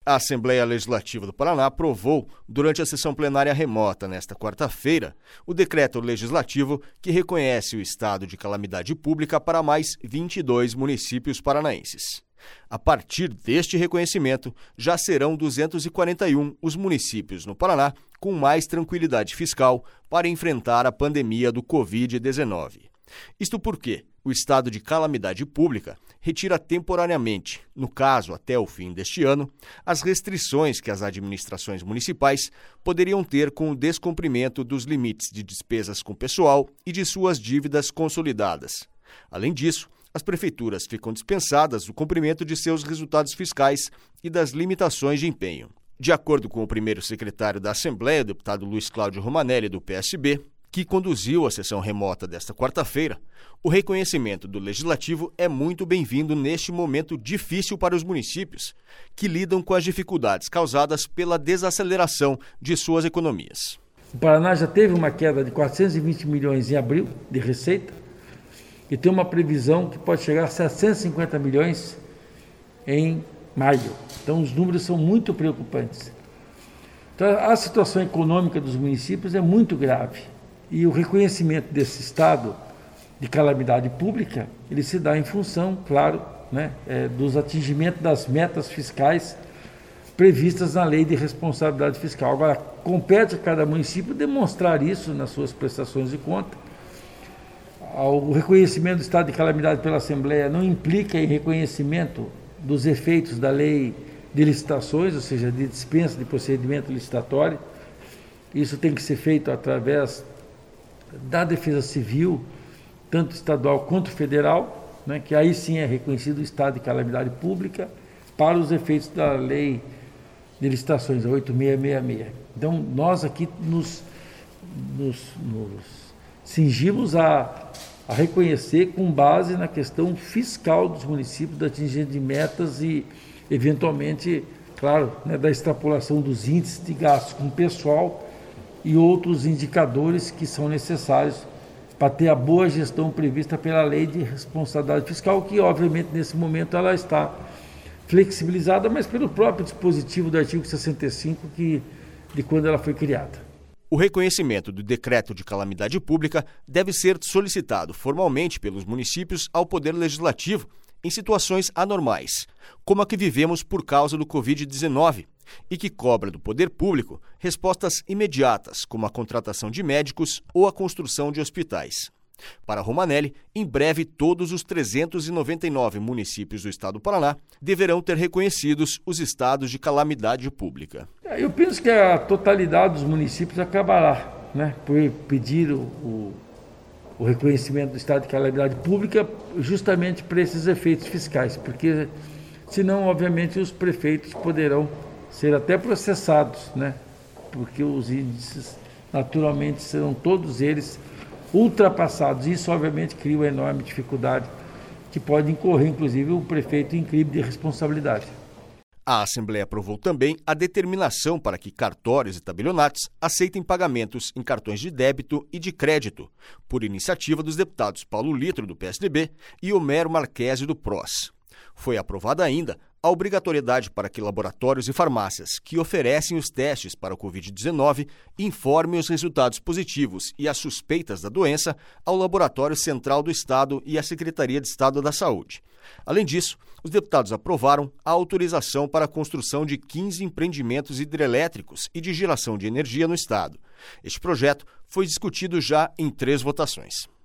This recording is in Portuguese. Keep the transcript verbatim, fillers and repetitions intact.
A Assembleia Legislativa do Paraná aprovou, durante a sessão plenária remota nesta quarta-feira, o decreto legislativo que reconhece o estado de calamidade pública para mais vinte e dois municípios paranaenses. A partir deste reconhecimento, já serão duzentos e quarenta e um os municípios no Paraná com mais tranquilidade fiscal para enfrentar a pandemia do covid dezenove. Isto porque o estado de calamidade pública retira temporariamente, no caso até o fim deste ano, as restrições que as administrações municipais poderiam ter com o descumprimento dos limites de despesas com pessoal e de suas dívidas consolidadas. Além disso, as prefeituras ficam dispensadas do cumprimento de seus resultados fiscais e das limitações de empenho. De acordo com o primeiro secretário da Assembleia, o deputado Luiz Cláudio Romanelli, do P S B, que conduziu a sessão remota desta quarta-feira, o reconhecimento do Legislativo é muito bem-vindo neste momento difícil para os municípios, que lidam com as dificuldades causadas pela desaceleração de suas economias. O Paraná já teve uma queda de quatrocentos e vinte milhões em abril de receita e tem uma previsão que pode chegar a setecentos e cinquenta milhões em maio. Então os números são muito preocupantes. Então a situação econômica dos municípios é muito grave. E o reconhecimento desse estado de calamidade pública, ele se dá em função, claro, né, é, dos atingimentos das metas fiscais previstas na Lei de Responsabilidade Fiscal. Agora, compete a cada município demonstrar isso nas suas prestações de conta. O reconhecimento do estado de calamidade pela Assembleia não implica em reconhecimento dos efeitos da Lei de Licitações, ou seja, de dispensa de procedimento licitatório. Isso tem que ser feito através da Defesa Civil, tanto estadual quanto federal, né, que aí sim é reconhecido o estado de calamidade pública para os efeitos da Lei de Licitações, a oito mil seiscentos e sessenta e seis. Então, nós aqui nos, nos, nos cingimos a, a reconhecer com base na questão fiscal dos municípios, da atingimento de metas e, eventualmente, claro, né, da extrapolação dos índices de gastos com pessoal e outros indicadores que são necessários para ter a boa gestão prevista pela Lei de Responsabilidade Fiscal, que obviamente nesse momento ela está flexibilizada, mas pelo próprio dispositivo do artigo sessenta e cinco que, de quando ela foi criada. O reconhecimento do decreto de calamidade pública deve ser solicitado formalmente pelos municípios ao Poder Legislativo em situações anormais, como a que vivemos por causa do covid dezenove, e que cobra do poder público respostas imediatas, como a contratação de médicos ou a construção de hospitais. Para Romanelli, em breve todos os trezentos e noventa e nove municípios do estado do Paraná deverão ter reconhecidos os estados de calamidade pública. Eu penso que a totalidade dos municípios acabará, né, por pedir o, o, o reconhecimento do estado de calamidade pública justamente para esses efeitos fiscais, porque senão, obviamente, os prefeitos poderão ser até processados, né? Porque os índices naturalmente serão todos eles ultrapassados. Isso obviamente cria uma enorme dificuldade que pode incorrer inclusive o prefeito em crime de responsabilidade. A Assembleia aprovou também a determinação para que cartórios e tabelionatos aceitem pagamentos em cartões de débito e de crédito, por iniciativa dos deputados Paulo Litro, do P S D B, e Homero Marquesi, do P R O S. Foi aprovada ainda a obrigatoriedade para que laboratórios e farmácias que oferecem os testes para o covid dezenove informem os resultados positivos e as suspeitas da doença ao Laboratório Central do Estado e à Secretaria de Estado da Saúde. Além disso, os deputados aprovaram a autorização para a construção de quinze empreendimentos hidrelétricos e de geração de energia no Estado. Este projeto foi discutido já em três votações.